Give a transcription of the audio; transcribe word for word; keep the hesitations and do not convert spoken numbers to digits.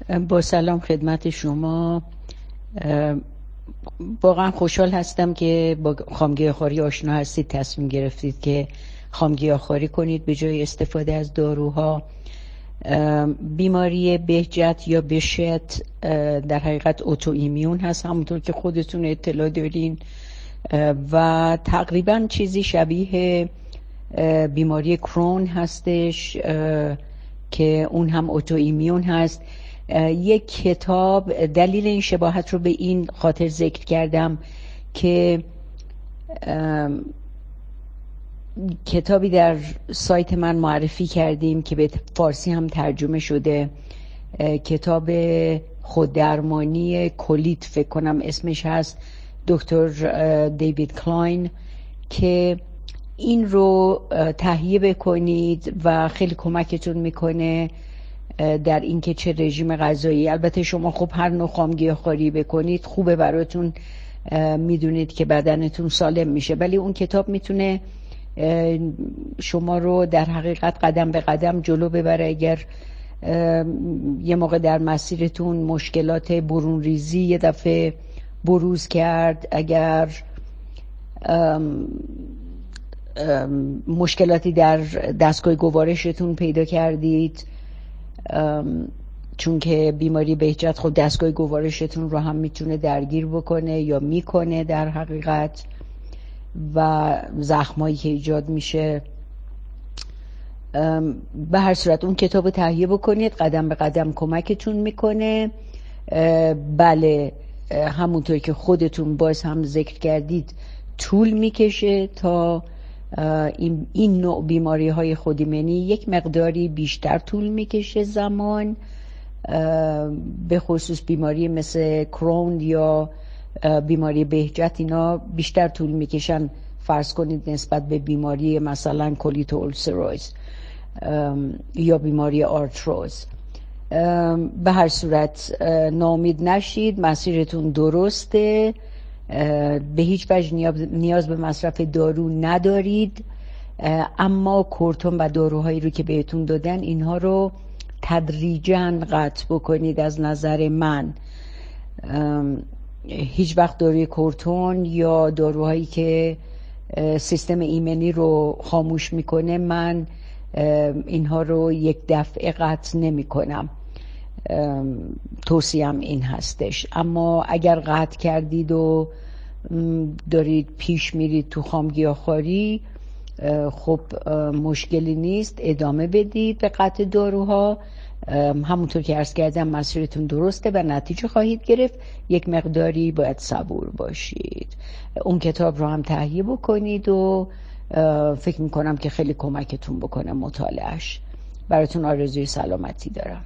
با سلام خدمت شما. واقعا خوشحال هستم که با خامگیاخواری آشنا هستید، تصمیم گرفتید که خامگیاخواری کنید به جای استفاده از داروها. بیماری بهجت یا بشت در حقیقت اوتو ایمیون هست، همونطور که خودتون اطلاع دارین، و تقریبا چیزی شبیه بیماری کرون هستش که اون هم اوتو ایمیون هست. یک کتاب، دلیل این شباهت رو به این خاطر ذکر کردم که کتابی در سایت من معرفی کردیم که به فارسی هم ترجمه شده، کتاب خوددرمانی کلیت فکر کنم اسمش هست، دکتر دیوید کلاین، که این رو تهیه بکنید و خیلی کمکتون میکنه در اینکه چه رژیم غذایی. البته شما خب هر نوع خامگیاخواری بکنید خوبه براتون، میدونید که بدنتون سالم میشه، ولی اون کتاب میتونه شما رو در حقیقت قدم به قدم جلو ببره. اگر یه موقع در مسیرتون مشکلات برون ریزی یه دفعه بروز کرد، اگر ام ام مشکلاتی در دستگاه گوارشتون پیدا کردید، چون که بیماری بهجت خود دستگاه گوارشتون رو هم میتونه درگیر بکنه یا میکنه در حقیقت، و زخمایی که ایجاد میشه. به هر صورت اون کتاب تهیه بکنید، قدم به قدم کمکتون میکنه. بله، همونطور که خودتون باز هم ذکر کردید طول میکشه تا این, این نوع بیماری های خودایمنی یک مقداری بیشتر طول میکشه زمان، به خصوص بیماری مثل کرون یا بیماری بهجت اینا بیشتر طول میکشن، فرض کنید نسبت به بیماری مثلا کولیت اولسروز یا بیماری آرتروز. به هر صورت ناامید نشید، مسیرتون درسته، به هیچ وجه نیاز به مصرف دارو ندارید، اما کورتون و داروهایی رو که بهتون دادن اینها رو تدریجاً قطع بکنید. از نظر من هیچ وقت داروی کورتون یا داروهایی که سیستم ایمنی رو خاموش میکنه، من اینها رو یک دفعه قطع نمی کنم، توصیهم این هستش. اما اگر قطع کردید و دارید پیش میرید تو خامگیاخواری، خب مشکلی نیست، ادامه بدید به قطع داروها. همونطور که عرض کردم مسیرتون درسته و نتیجه خواهید گرفت، یک مقداری باید صبور باشید. اون کتاب رو هم تهیه بکنید و فکر میکنم که خیلی کمکتون بکنه مطالعهش. براتون آرزوی سلامتی دارم.